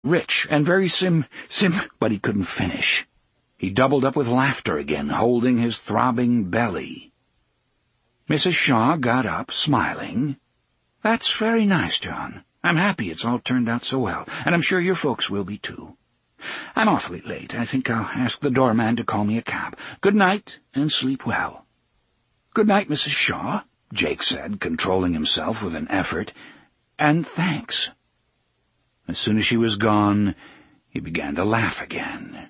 rich and very but he couldn't finish. He doubled up with laughter again, holding his throbbing belly. Mrs. Shaw got up, smiling. "That's very nice, John. I'm happy it's all turned out so well, and I'm sure your folks will be, too. I'm awfully late. I think I'll ask the doorman to call me a cab. Good night, and sleep well." "Good night, Mrs. Shaw," Jake said, controlling himself with an effort. "And thanks." As soon as she was gone, he began to laugh again.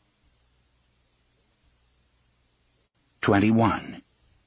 21.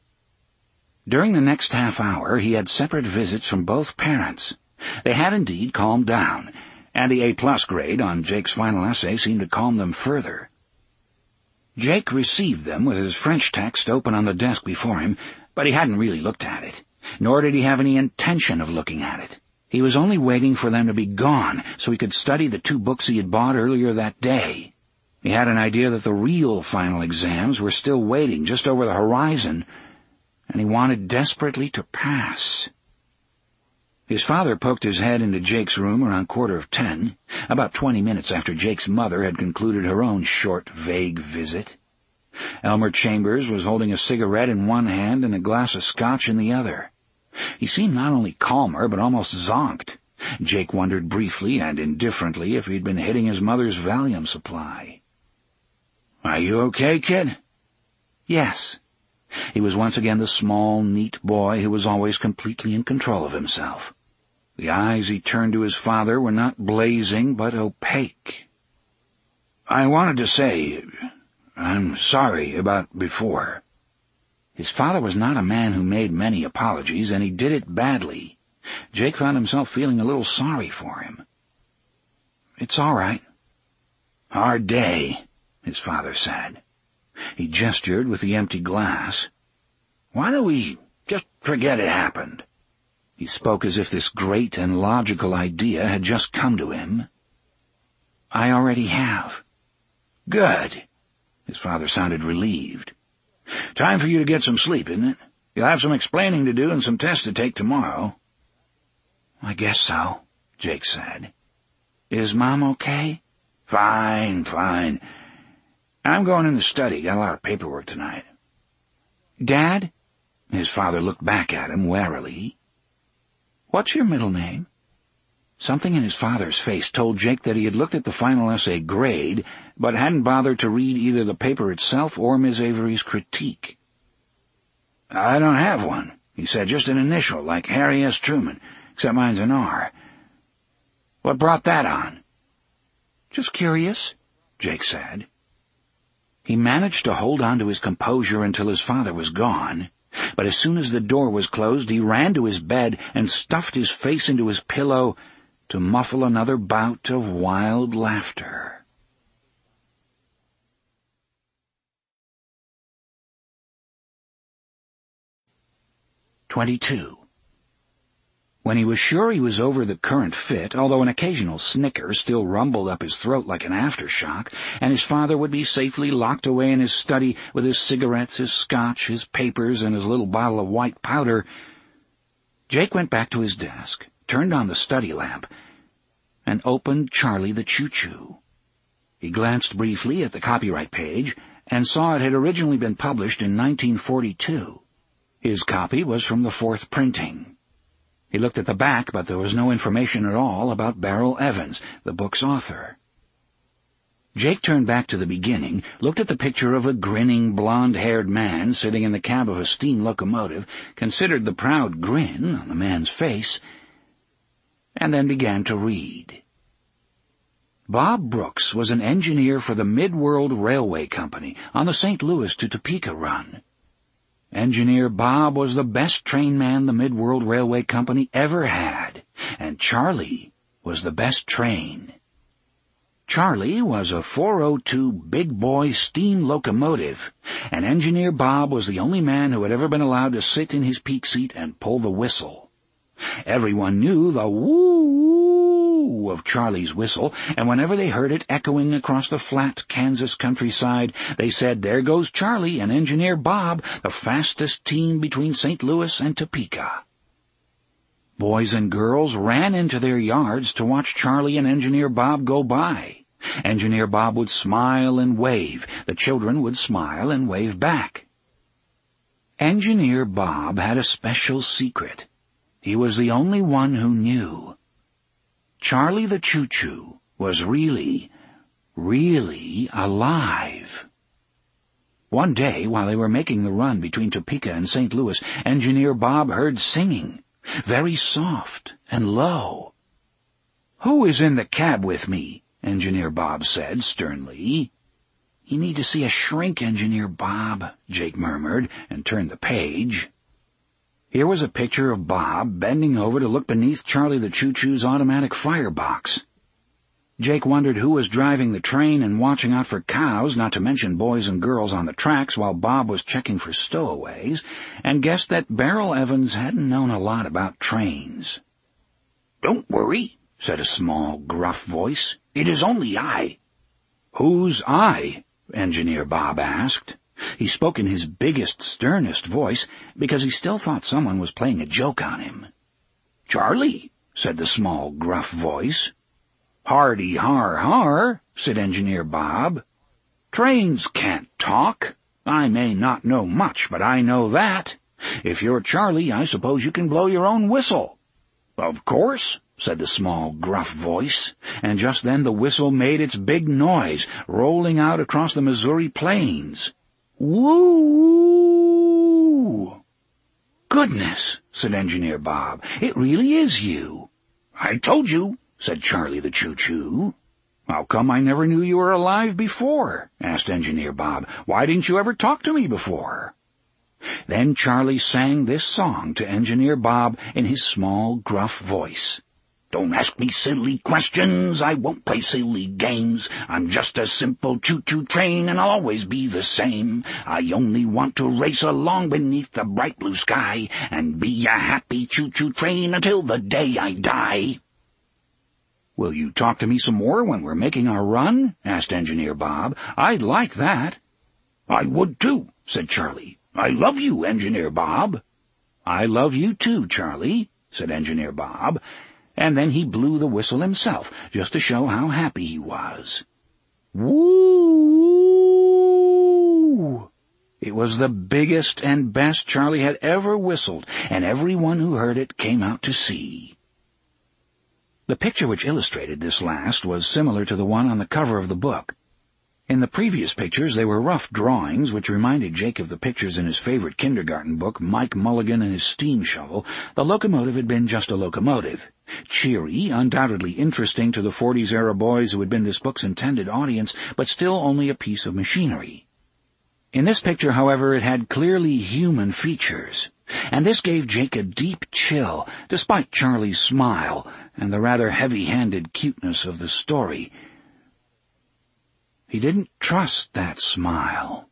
During the next half hour, he had separate visits from both parents. They had indeed calmed down, and the A+ grade on Jake's final essay seemed to calm them further. Jake received them with his French text open on the desk before him, but he hadn't really looked at it, nor did he have any intention of looking at it. He was only waiting for them to be gone so he could study the 2 books he had bought earlier that day. He had an idea that the real final exams were still waiting just over the horizon, and he wanted desperately to pass. His father poked his head into Jake's room around 9:45, about 20 minutes after Jake's mother had concluded her own short, vague visit. Elmer Chambers was holding a cigarette in one hand and a glass of scotch in the other. He seemed not only calmer, but almost zonked. Jake wondered briefly and indifferently if he'd been hitting his mother's Valium supply. "Are you okay, kid?" "Yes." He was once again the small, neat boy who was always completely in control of himself. The eyes he turned to his father were not blazing, but opaque. "I wanted to say, I'm sorry about before." His father was not a man who made many apologies, and he did it badly. Jake found himself feeling a little sorry for him. "It's all right." "Hard day," his father said. He gestured with the empty glass. "Why don't we just forget it happened?" He spoke as if this great and logical idea had just come to him. "I already have." "Good." His father sounded relieved. "Time for you to get some sleep, isn't it? You'll have some explaining to do and some tests to take tomorrow." "I guess so," Jake said. "Is Mom okay?" Fine. I'm going in the study. Got a lot of paperwork tonight." "Dad?" His father looked back at him warily. "What's your middle name?" Something in his father's face told Jake that he had looked at the final essay grade, but hadn't bothered to read either the paper itself or Miss Avery's critique. "I don't have one," he said, "just an initial, like Harry S. Truman, except mine's an R. What brought that on?" "Just curious," Jake said. He managed to hold on to his composure until his father was gone, but as soon as the door was closed, he ran to his bed and stuffed his face into his pillow to muffle another bout of wild laughter. 22. When he was sure he was over the current fit, although an occasional snicker still rumbled up his throat like an aftershock, and his father would be safely locked away in his study with his cigarettes, his scotch, his papers, and his little bottle of white powder, Jake went back to his desk, turned on the study lamp, and opened Charlie the Choo-Choo. He glanced briefly at the copyright page and saw it had originally been published in 1942. His copy was from the 4th printing. He looked at the back, but there was no information at all about Beryl Evans, the book's author. Jake turned back to the beginning, looked at the picture of a grinning, blonde-haired man sitting in the cab of a steam locomotive, considered the proud grin on the man's face, and then began to read. Bob Brooks was an engineer for the Mid-World Railway Company on the St. Louis to Topeka run. Engineer Bob was the best train man the Mid-World Railway Company ever had, and Charlie was the best train. Charlie was a 402 big boy steam locomotive, and Engineer Bob was the only man who had ever been allowed to sit in his peak seat and pull the whistle. Everyone knew the woo of Charlie's whistle, and whenever they heard it echoing across the flat Kansas countryside, they said, "There goes Charlie and Engineer Bob, the fastest team between St. Louis and Topeka." Boys and girls ran into their yards to watch Charlie and Engineer Bob go by. Engineer Bob would smile and wave. The children would smile and wave back. Engineer Bob had a special secret. He was the only one who knew. Charlie the Choo-Choo was really alive. One day, while they were making the run between Topeka and St. Louis, Engineer Bob heard singing, very soft and low. "Who is in the cab with me?" Engineer Bob said sternly. "You need to see a shrink, Engineer Bob," Jake murmured, and turned the page. Here was a picture of Bob bending over to look beneath Charlie the Choo-Choo's automatic firebox. Jake wondered who was driving the train and watching out for cows, not to mention boys and girls on the tracks, while Bob was checking for stowaways, and guessed that Beryl Evans hadn't known a lot about trains. "Don't worry," said a small, gruff voice. "It is only I." "Who's I?" Engineer Bob asked. He spoke in his biggest, sternest voice, because he still thought someone was playing a joke on him. "Charlie," said the small, gruff voice. "Hardy har har," said Engineer Bob. "Trains can't talk. I may not know much, but I know that. If you're Charlie, I suppose you can blow your own whistle." "Of course," said the small, gruff voice, and just then the whistle made its big noise, rolling out across the Missouri plains. "Woo-woo!" "Goodness," said Engineer Bob, "it really is you." "I told you," said Charlie the Choo-Choo. "How come I never knew you were alive before?" asked Engineer Bob. "Why didn't you ever talk to me before?" Then Charlie sang this song to Engineer Bob in his small, gruff voice. "Don't ask me silly questions, I won't play silly games. I'm just a simple choo-choo train, and I'll always be the same. I only want to race along beneath the bright blue sky, and be a happy choo-choo train until the day I die." "Will you talk to me some more when we're making our run?" asked Engineer Bob. "I'd like that." "I would too," said Charlie. "I love you, Engineer Bob." "I love you too, Charlie," said Engineer Bob, and then he blew the whistle himself, just to show how happy he was. Woo! It was the biggest and best Charlie had ever whistled, and everyone who heard it came out to see. The picture which illustrated this last was similar to the one on the cover of the book. In the previous pictures, they were rough drawings which reminded Jake of the pictures in his favorite kindergarten book, Mike Mulligan and his steam shovel. The locomotive had been just a locomotive. Cheery, undoubtedly interesting to the 40s-era boys who had been this book's intended audience, but still only a piece of machinery. In this picture, however, it had clearly human features, and this gave Jake a deep chill, despite Charlie's smile and the rather heavy-handed cuteness of the story. He didn't trust that smile.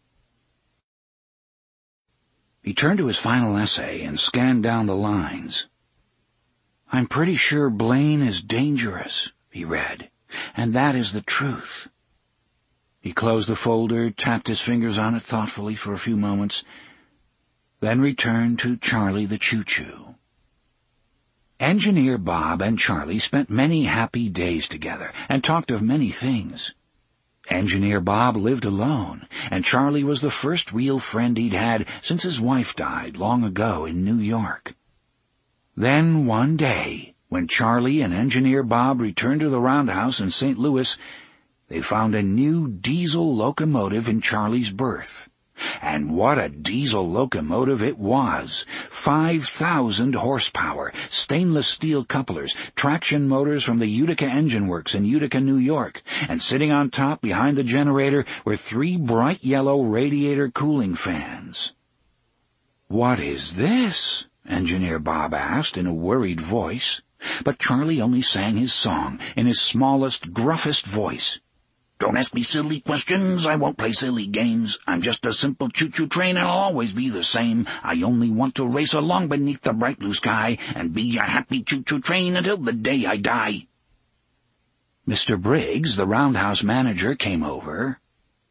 He turned to his final essay and scanned down the lines. "I'm pretty sure Blaine is dangerous," he read, "and that is the truth." He closed the folder, tapped his fingers on it thoughtfully for a few moments, then returned to Charlie the Choo-Choo. Engineer Bob and Charlie spent many happy days together and talked of many things. Engineer Bob lived alone, and Charlie was the first real friend he'd had since his wife died long ago in New York. Then one day, when Charlie and Engineer Bob returned to the roundhouse in St. Louis, they found a new diesel locomotive in Charlie's berth. And what a diesel locomotive it was! 5,000 horsepower, stainless steel couplers, traction motors from the Utica Engine Works in Utica, New York, and sitting on top behind the generator were 3 bright yellow radiator cooling fans. "What is this?" Engineer Bob asked in a worried voice, but Charlie only sang his song in his smallest, gruffest voice. "Don't ask me silly questions, I won't play silly games. I'm just a simple choo-choo train, and I'll always be the same. I only want to race along beneath the bright blue sky, and be a happy choo-choo train until the day I die." Mr. Briggs, the roundhouse manager, came over.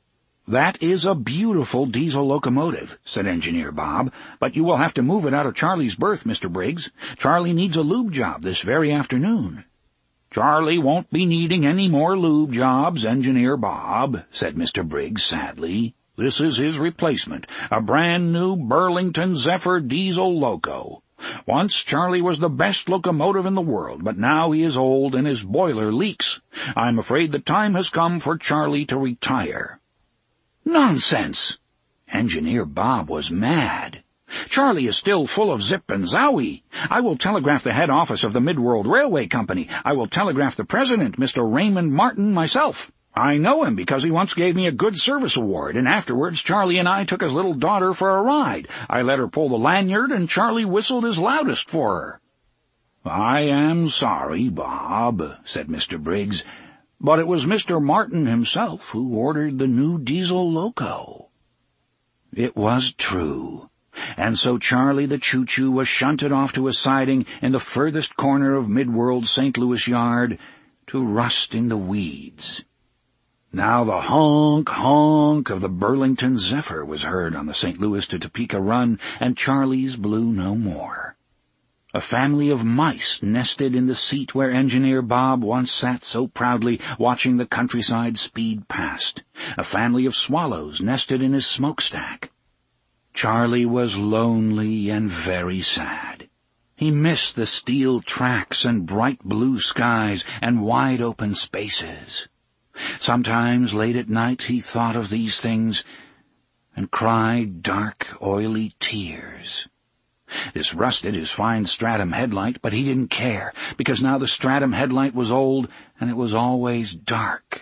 "That is a beautiful diesel locomotive," said Engineer Bob, "but you will have to move it out of Charlie's berth, Mr. Briggs. Charlie needs a lube job this very afternoon." "Charlie won't be needing any more lube jobs, Engineer Bob," said Mr. Briggs sadly. "This is his replacement, a brand-new Burlington Zephyr diesel loco. Once Charlie was the best locomotive in the world, but now he is old and his boiler leaks. I'm afraid the time has come for Charlie to retire." "Nonsense!" Engineer Bob was mad. "Charlie is still full of zip and zowie. I will telegraph the head office of the Midworld Railway Company. I will telegraph the president, Mr. Raymond Martin, myself. I know him because he once gave me a good service award, and afterwards Charlie and I took his little daughter for a ride. I let her pull the lanyard, and Charlie whistled his loudest for her." "I am sorry, Bob," said Mr. Briggs, "but it was Mr. Martin himself who ordered the new diesel loco." It was true, and so Charlie the Choo-Choo was shunted off to a siding in the furthest corner of Midworld St. Louis Yard to rust in the weeds. Now the honk-honk of the Burlington Zephyr was heard on the St. Louis to Topeka run, and Charlie's blew no more. A family of mice nested in the seat where Engineer Bob once sat so proudly watching the countryside speed past. A family of swallows nested in his smokestack. Charlie was lonely and very sad. He missed the steel tracks and bright blue skies and wide-open spaces. Sometimes late at night he thought of these things and cried dark, oily tears. This rusted his fine Stratum headlight, but he didn't care, because now the Stratum headlight was old, and it was always dark.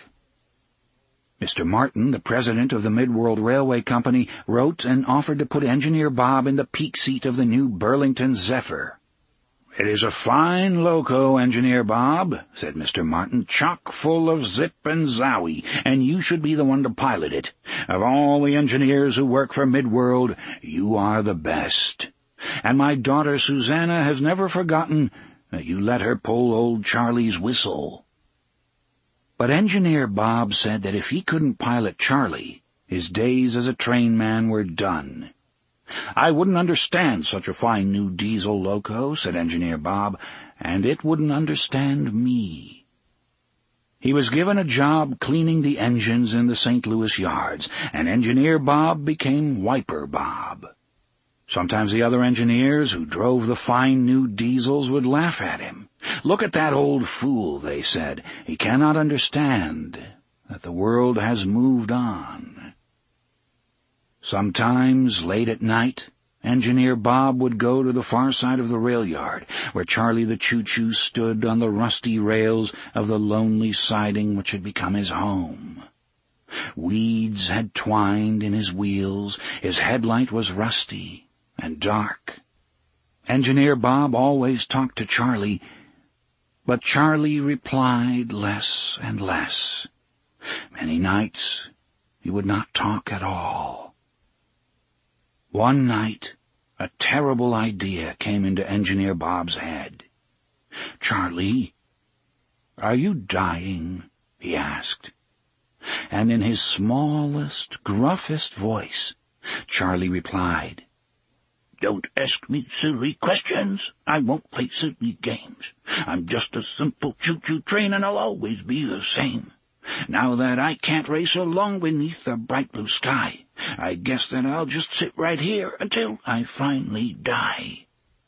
Mr. Martin, the president of the Midworld Railway Company, wrote and offered to put Engineer Bob in the peak seat of the new Burlington Zephyr. "It is a fine loco, Engineer Bob," said Mr. Martin, "chock full of zip and zowie, and you should be the one to pilot it. Of all the engineers who work for Midworld, you are the best. And my daughter Susanna has never forgotten that you let her pull old Charlie's whistle." But Engineer Bob said that if he couldn't pilot Charlie, his days as a trainman were done. "I wouldn't understand such a fine new diesel loco," said Engineer Bob, "and it wouldn't understand me." He was given a job cleaning the engines in the St. Louis yards, and Engineer Bob became Wiper Bob. Sometimes the other engineers who drove the fine new diesels would laugh at him. "Look at that old fool," they said. "He cannot understand that the world has moved on." Sometimes, late at night, Engineer Bob would go to the far side of the rail yard, where Charlie the Choo-Choo stood on the rusty rails of the lonely siding which had become his home. Weeds had twined in his wheels, his headlight was rusty and dark. Engineer Bob always talked to Charlie, but Charlie replied less and less. Many nights he would not talk at all. One night, a terrible idea came into Engineer Bob's head. "Charlie, are you dying?" he asked. And in his smallest, gruffest voice, Charlie replied, "Don't ask me silly questions. I won't play silly games. I'm just a simple choo-choo train, and I'll always be the same. Now that I can't race along beneath the bright blue sky, I guess that I'll just sit right here until I finally die."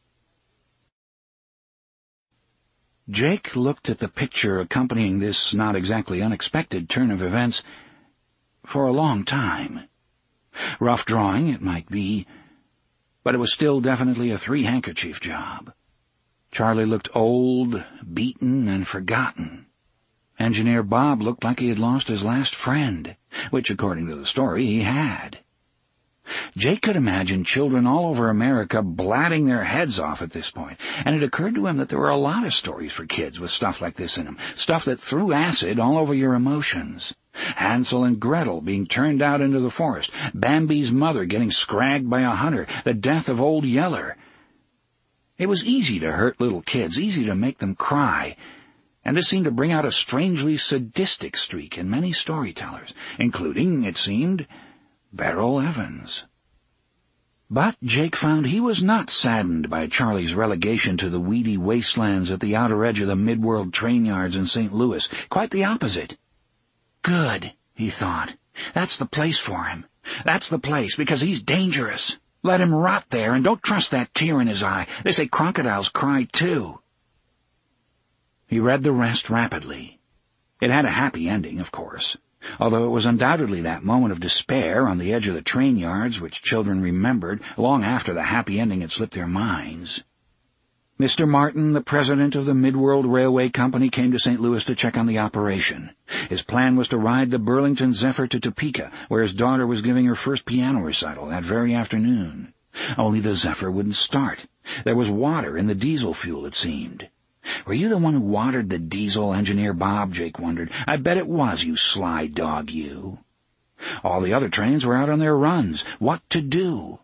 Jake looked at the picture accompanying this not exactly unexpected turn of events for a long time. Rough drawing, it might be, but it was still definitely a three-handkerchief job. Charlie looked old, beaten, and forgotten. Engineer Bob looked like he had lost his last friend, which, according to the story, he had. Jake could imagine children all over America blatting their heads off at this point, and it occurred to him that there were a lot of stories for kids with stuff like this in them, stuff that threw acid all over your emotions. Hansel and Gretel being turned out into the forest, Bambi's mother getting scragged by a hunter, the death of Old Yeller. It was easy to hurt little kids, easy to make them cry, and this seemed to bring out a strangely sadistic streak in many storytellers, including, it seemed, Beryl Evans. But Jake found he was not saddened by Charlie's relegation to the weedy wastelands at the outer edge of the Midworld train yards in St. Louis. Quite the opposite. Good, he thought. That's the place for him. That's the place, because he's dangerous. Let him rot there, and don't trust that tear in his eye. They say crocodiles cry, too. He read the rest rapidly. It had a happy ending, of course, although it was undoubtedly that moment of despair on the edge of the train yards which children remembered long after the happy ending had slipped their minds. Mr. Martin, the president of the Midworld Railway Company, came to St. Louis to check on the operation. His plan was to ride the Burlington Zephyr to Topeka, where his daughter was giving her first piano recital that very afternoon. Only the Zephyr wouldn't start. There was water in the diesel fuel, it seemed. Were you the one who watered the diesel, Engineer Bob? Jake wondered. I bet it was, you sly dog, you. All the other trains were out on their runs. What to do?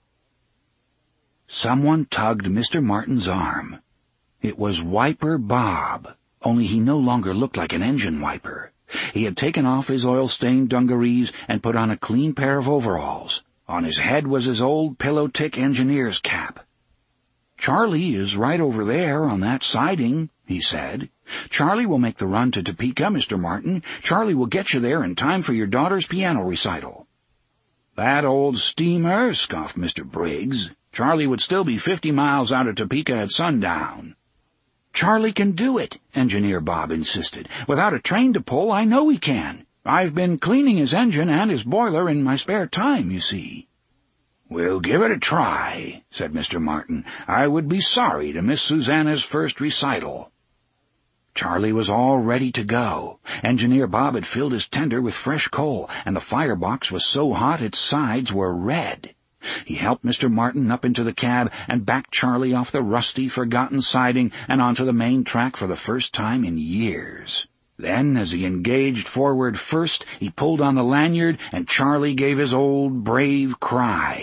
Someone tugged Mr. Martin's arm. It was Wiper Bob, only he no longer looked like an engine wiper. He had taken off his oil-stained dungarees and put on a clean pair of overalls. On his head was his old pillow-tick engineer's cap. "Charlie is right over there on that siding," he said. "Charlie will make the run to Topeka, Mr. Martin. Charlie will get you there in time for your daughter's piano recital." "That old steamer," scoffed Mr. Briggs. "Charlie would still be 50 miles out of Topeka at sundown." "Charlie can do it," Engineer Bob insisted. "Without a train to pull, I know he can. I've been cleaning his engine and his boiler in my spare time, you see." "We'll give it a try," said Mr. Martin. "I would be sorry to miss Susanna's first recital." Charlie was all ready to go. Engineer Bob had filled his tender with fresh coal, and the firebox was so hot its sides were red. He helped Mr. Martin up into the cab and backed Charlie off the rusty, forgotten siding and onto the main track for the first time in years. Then, as he engaged forward first, he pulled on the lanyard, and Charlie gave his old brave cry.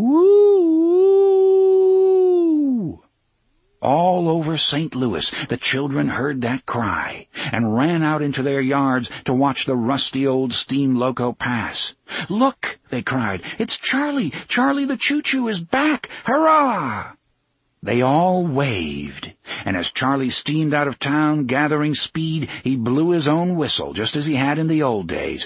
Woo! All over St. Louis, the children heard that cry and ran out into their yards to watch the rusty old steam loco pass. "Look!" they cried. "It's Charlie! Charlie the Choo-Choo is back! Hurrah!" They all waved, and as Charlie steamed out of town, gathering speed, he blew his own whistle, just as he had in the old days.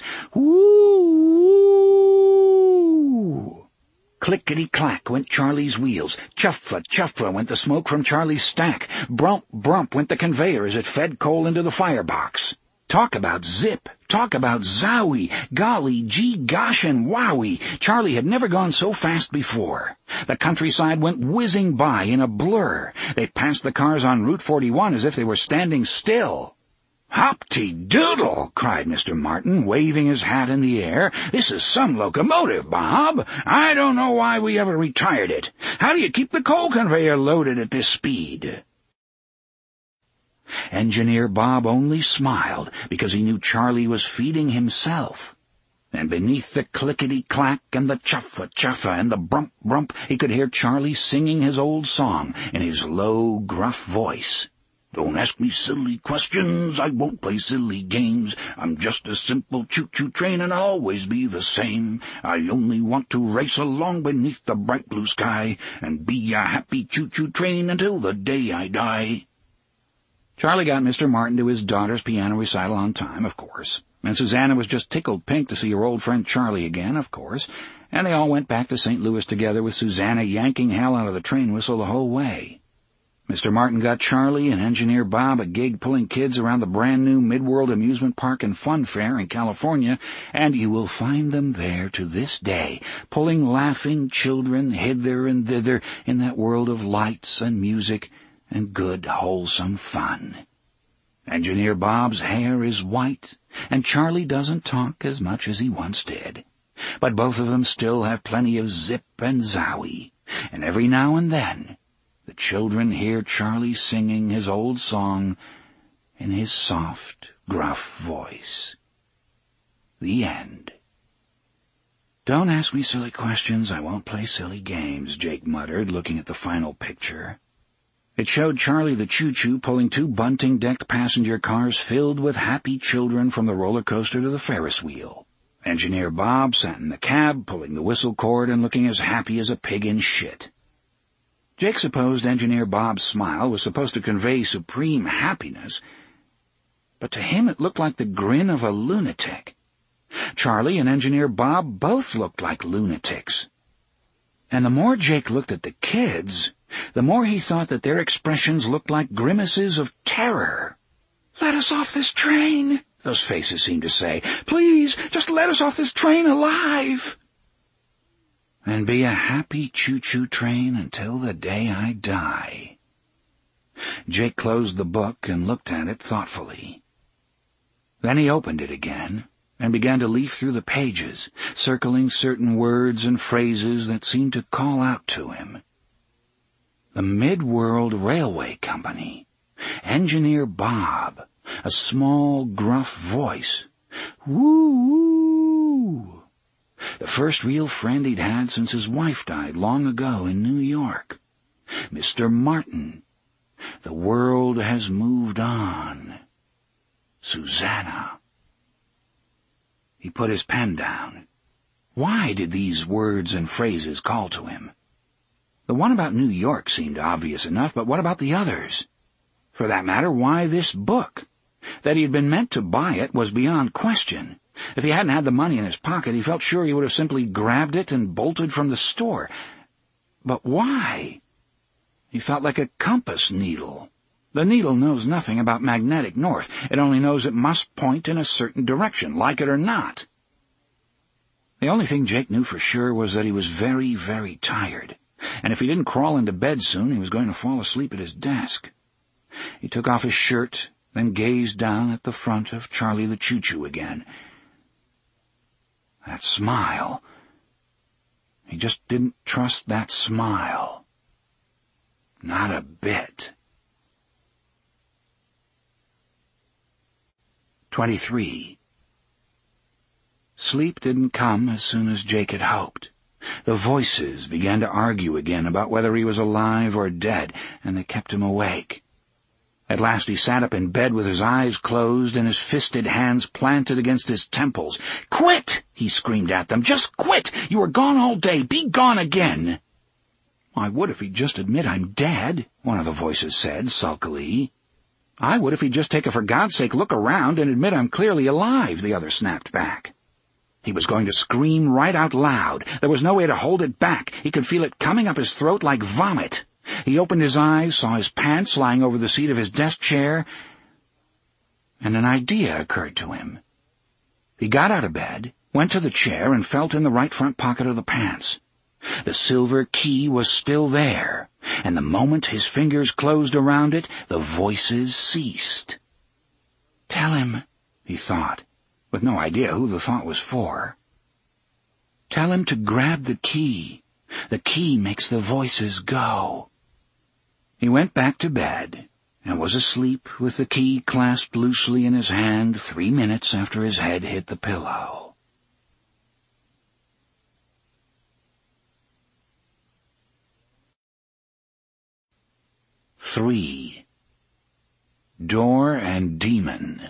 Woo! Clickety-clack went Charlie's wheels. Chuff-a went the smoke from Charlie's stack. Brump went the conveyor as it fed coal into the firebox. Talk about zip! Talk about zowie! Golly gee gosh and wowie! Charlie had never gone so fast before. The countryside went whizzing by in a blur. They passed the cars on Route 41 as if they were standing still. "Hop-te-doodle!" cried Mr. Martin, waving his hat in the air. "This is some locomotive, Bob. I don't know why we ever retired it. How do you keep the coal conveyor loaded at this speed?" Engineer Bob only smiled because he knew Charlie was feeding himself. And beneath the clickety-clack and the chuffa and the brump, he could hear Charlie singing his old song in his low, gruff voice. "Don't ask me silly questions, I won't play silly games. I'm just a simple choo-choo train and I'll always be the same. I only want to race along beneath the bright blue sky and be a happy choo-choo train until the day I die." Charlie got Mr. Martin to his daughter's piano recital on time, of course, and Susanna was just tickled pink to see her old friend Charlie again, of course, and they all went back to St. Louis together with Susanna yanking hell out of the train whistle the whole way. Mr. Martin got Charlie and Engineer Bob a gig pulling kids around the brand-new Midworld Amusement Park and Fun Fair in California, and you will find them there to this day, pulling laughing children hither and thither in that world of lights and music and good, wholesome fun. Engineer Bob's hair is white, and Charlie doesn't talk as much as he once did. But both of them still have plenty of zip and zowie, and every now and then the children hear Charlie singing his old song in his soft, gruff voice. The end. "Don't ask me silly questions, I won't play silly games," Jake muttered, looking at the final picture. It showed Charlie the Choo-Choo pulling two bunting-decked passenger cars filled with happy children from the roller coaster to the Ferris wheel. Engineer Bob sat in the cab, pulling the whistle cord and looking as happy as a pig in shit. Jake supposed Engineer Bob's smile was supposed to convey supreme happiness, but to him it looked like the grin of a lunatic. Charlie and Engineer Bob both looked like lunatics. And the more Jake looked at the kids, the more he thought that their expressions looked like grimaces of terror. "Let us off this train," those faces seemed to say. "Please, just let us off this train alive." "And be a happy choo-choo train until the day I die." Jake closed the book and looked at it thoughtfully. Then he opened it again and began to leaf through the pages, circling certain words and phrases that seemed to call out to him. The Mid-World Railway Company. Engineer Bob. A small, gruff voice. Woo-woo! The first real friend he'd had since his wife died long ago in New York. Mr. Martin. The world has moved on. Susanna. He put his pen down. Why did these words and phrases call to him? The one about New York seemed obvious enough, but what about the others? For that matter, why this book? That he had been meant to buy it was beyond question. If he hadn't had the money in his pocket, he felt sure he would have simply grabbed it and bolted from the store. But why? He felt like a compass needle. The needle knows nothing about magnetic north. It only knows it must point in a certain direction, like it or not. The only thing Jake knew for sure was that he was very, very tired, and if he didn't crawl into bed soon, he was going to fall asleep at his desk. He took off his shirt, then gazed down at the front of Charlie the Choo-Choo again. That smile. He just didn't trust that smile. Not a bit. 23. Sleep didn't come as soon as Jake had hoped. The voices began to argue again about whether he was alive or dead, and they kept him awake. At last he sat up in bed with his eyes closed and his fisted hands planted against his temples. "Quit!" he screamed at them. "Just quit! You were gone all day. Be gone again!" "I would if he'd just admit I'm dead," one of the voices said sulkily. "I would if he'd just take a for God's sake look around and admit I'm clearly alive," the other snapped back. He was going to scream right out loud. There was no way to hold it back. He could feel it coming up his throat like vomit. He opened his eyes, saw his pants lying over the seat of his desk chair, and an idea occurred to him. He got out of bed, went to the chair, and felt in the right front pocket of the pants. The silver key was still there, and the moment his fingers closed around it, the voices ceased. "Tell him," he thought, with no idea who the thought was for. "Tell him to grab the key. The key makes the voices go." He went back to bed and was asleep with the key clasped loosely in his hand 3 minutes after his head hit the pillow. Three. Door and Demon.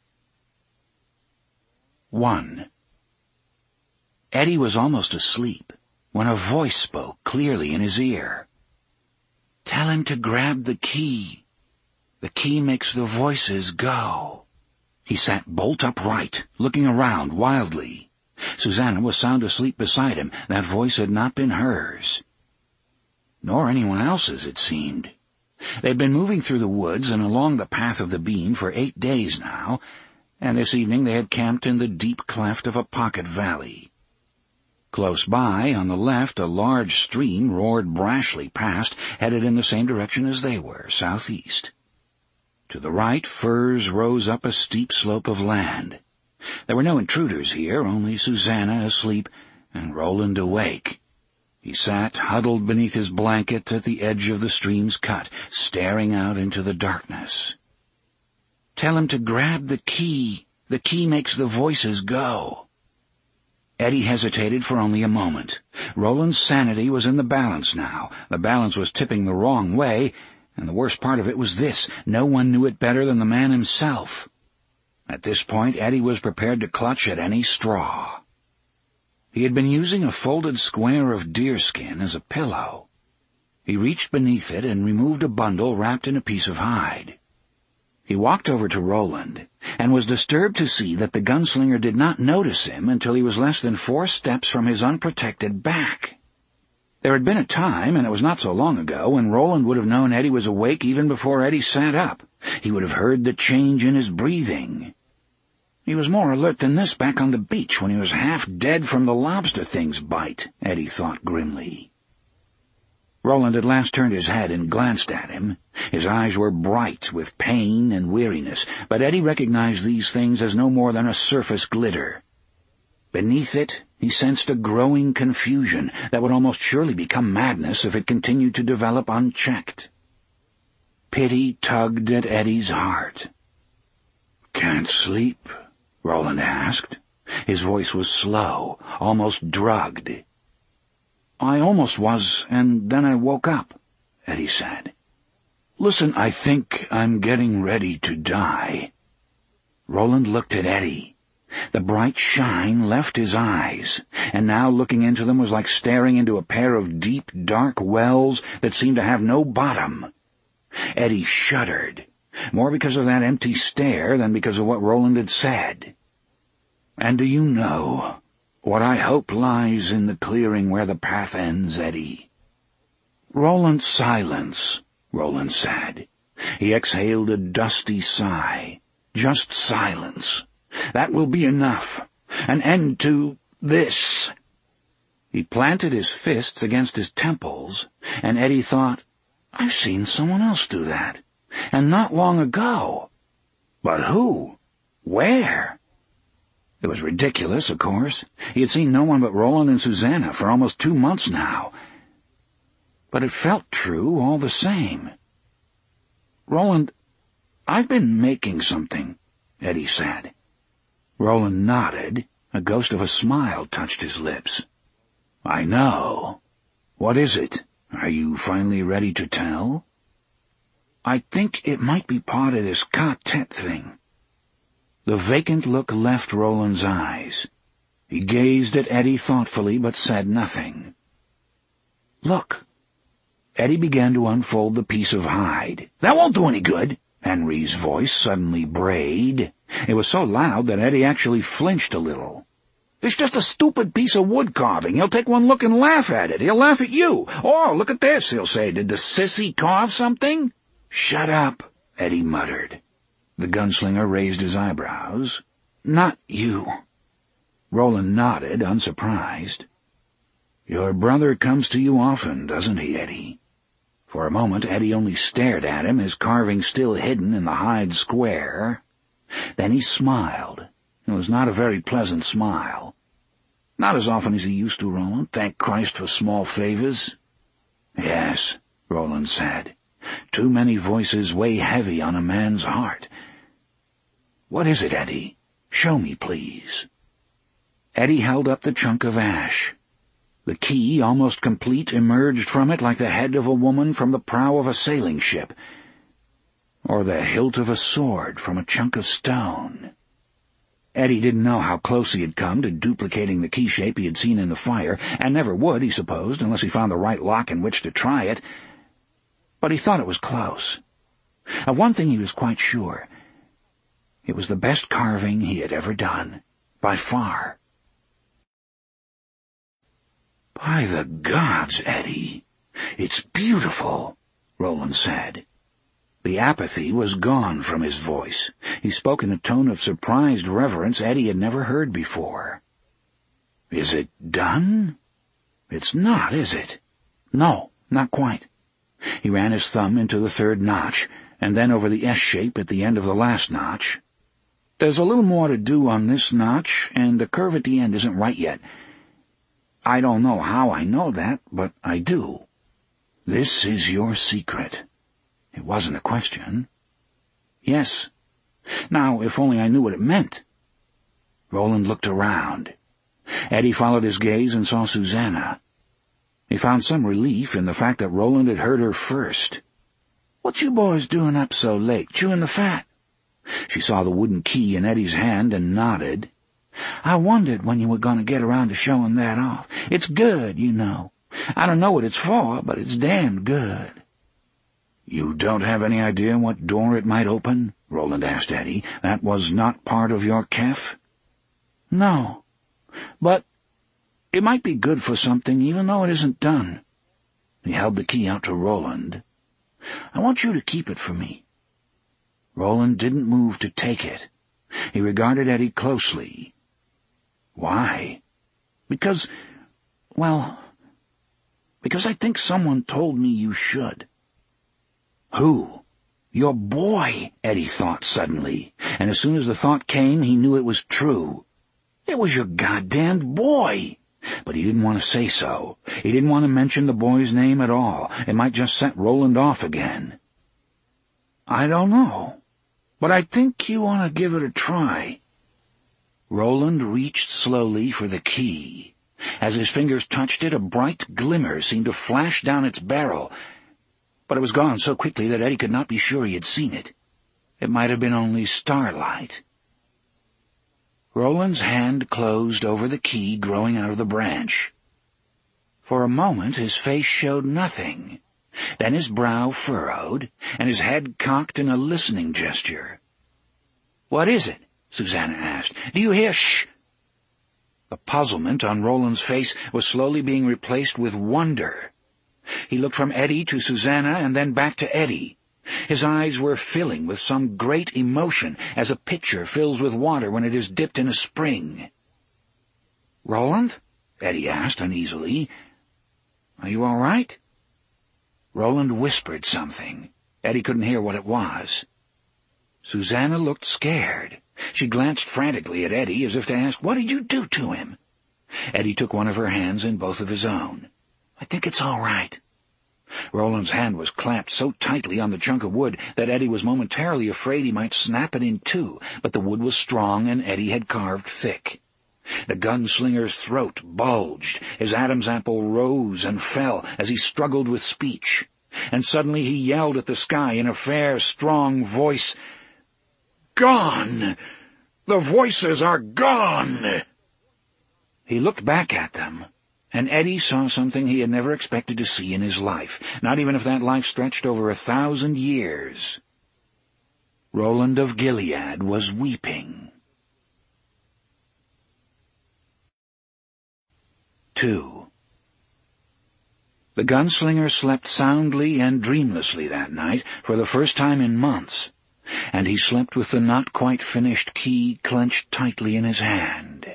1. Eddie was almost asleep when a voice spoke clearly in his ear. "Tell him to grab the key. The key makes the voices go." He sat bolt upright, looking around wildly. Susanna was sound asleep beside him. That voice had not been hers. Nor anyone else's, it seemed. They'd been moving through the woods and along the path of the beam for 8 days now, and this evening they had camped in the deep cleft of a pocket valley. Close by, on the left, a large stream roared brashly past, headed in the same direction as they were, southeast. To the right, firs rose up a steep slope of land. There were no intruders here, only Susanna asleep and Roland awake. He sat huddled beneath his blanket at the edge of the stream's cut, staring out into the darkness. "Tell him to grab the key. The key makes the voices go." Eddie hesitated for only a moment. Roland's sanity was in the balance now. The balance was tipping the wrong way, And the worst part of it was this: no one knew it better than the man himself. At this point, Eddie was prepared to clutch at any straw. He had been using a folded square of deerskin as a pillow. He reached beneath it and removed a bundle wrapped in a piece of hide. He walked over to Roland, and was disturbed to see that the gunslinger did not notice him until he was less than 4 steps from his unprotected back. There had been a time, and it was not so long ago, when Roland would have known Eddie was awake even before Eddie sat up. He would have heard the change in his breathing. He was more alert than this back on the beach when he was half dead from the lobster thing's bite, Eddie thought grimly. Roland at last turned his head and glanced at him. His eyes were bright with pain and weariness, but Eddie recognized these things as no more than a surface glitter. Beneath it, he sensed a growing confusion that would almost surely become madness if it continued to develop unchecked. Pity tugged at Eddie's heart. "Can't sleep?" Roland asked. His voice was slow, almost drugged. "I almost was, and then I woke up," Eddie said. "Listen, I think I'm getting ready to die." Roland looked at Eddie. The bright shine left his eyes, and now looking into them was like staring into a pair of deep, dark wells that seemed to have no bottom. Eddie shuddered, more because of that empty stare than because of what Roland had said. "And do you know what I hope lies in the clearing where the path ends, Eddie?" "Roland, silence," Roland said. He exhaled a dusty sigh. "Just silence. That will be enough. An end to this." He planted his fists against his temples, and Eddie thought, "I've seen someone else do that, and not long ago. But who? Where?" It was ridiculous, of course. He had seen no one but Roland and Susanna for almost 2 months now. But it felt true all the same. "Roland, I've been making something," Eddie said. Roland nodded. A ghost of a smile touched his lips. "I know. What is it? Are you finally ready to tell?" "I think it might be part of this quartet thing." The vacant look left Roland's eyes. He gazed at Eddie thoughtfully, but said nothing. "Look." Eddie began to unfold the piece of hide. "That won't do any good," Henry's voice suddenly brayed. It was so loud that Eddie actually flinched a little. "It's just a stupid piece of wood carving. He'll take one look and laugh at it. He'll laugh at you. Oh, look at this, he'll say. Did the sissy carve something?" "Shut up," Eddie muttered. The gunslinger raised his eyebrows. "Not you." Roland nodded, unsurprised. "Your brother comes to you often, doesn't he, Eddie?" For a moment, Eddie only stared at him, his carving still hidden in the hide square. Then he smiled. It was not a very pleasant smile. "Not as often as he used to, Roland. Thank Christ for small favors." "Yes," Roland said. "Too many voices weigh heavy on a man's heart." "What is it, Eddie? Show me, please." Eddie held up the chunk of ash. The key, almost complete, emerged from it like the head of a woman from the prow of a sailing ship, or the hilt of a sword from a chunk of stone. Eddie didn't know how close he had come to duplicating the key shape he had seen in the fire, and never would, he supposed, unless he found the right lock in which to try it. But he thought it was close. Of one thing he was quite sure. It was the best carving he had ever done, by far. "By the gods, Eddie, it's beautiful," Roland said. The apathy was gone from his voice. He spoke in a tone of surprised reverence Eddie had never heard before. "Is it done?" "It's not, is it?" "No, not quite." He ran his thumb into the 3rd notch, and then over the S-shape at the end of the last notch. "There's a little more to do on this notch, and the curve at the end isn't right yet. I don't know how I know that, but I do. This is your secret." It wasn't a question. "Yes. Now, if only I knew what it meant." Roland looked around. Eddie followed his gaze and saw Susanna. He found some relief in the fact that Roland had heard her first. "What you boys doing up so late, chewing the fat?" She saw the wooden key in Eddie's hand and nodded. "I wondered when you were going to get around to showing that off. It's good, you know. I don't know what it's for, but it's damned good." "You don't have any idea what door it might open?" Roland asked Eddie. "That was not part of your kef?" "No, but it might be good for something, even though it isn't done." He held the key out to Roland. "I want you to keep it for me." Roland didn't move to take it. He regarded Eddie closely. "Why?" Because I think someone told me you should." "Who?" "Your boy," Eddie thought suddenly, and as soon as the thought came, he knew it was true. "It was your goddamned boy." But he didn't want to say so. He didn't want to mention the boy's name at all. It might just set Roland off again. "I don't know, but I think you want to give it a try." Roland reached slowly for the key. As his fingers touched it, a bright glimmer seemed to flash down its barrel, but it was gone so quickly that Eddie could not be sure he had seen it. It might have been only starlight. Roland's hand closed over the key growing out of the branch. For a moment his face showed nothing. Then his brow furrowed, and his head cocked in a listening gesture. "What is it?" Susanna asked. "Do you hear shh?" The puzzlement on Roland's face was slowly being replaced with wonder. He looked from Eddie to Susanna and then back to Eddie. His eyes were filling with some great emotion, as a pitcher fills with water when it is dipped in a spring. "Roland?" Eddie asked uneasily. "Are you all right?" Roland whispered something. Eddie couldn't hear what it was. Susanna looked scared. She glanced frantically at Eddie as if to ask, "What did you do to him?" Eddie took one of her hands in both of his own. "I think it's all right." Roland's hand was clamped so tightly on the chunk of wood that Eddie was momentarily afraid he might snap it in two, but the wood was strong and Eddie had carved thick. The gunslinger's throat bulged, his Adam's apple rose and fell as he struggled with speech, and suddenly he yelled at the sky in a fair, strong voice, "Gone! The voices are gone!" He looked back at them, and Eddie saw something he had never expected to see in his life, not even if that life stretched over 1,000 years. Roland of Gilead was weeping. 2. The gunslinger slept soundly and dreamlessly that night for the first time in months, and he slept with the not-quite-finished key clenched tightly in his hand.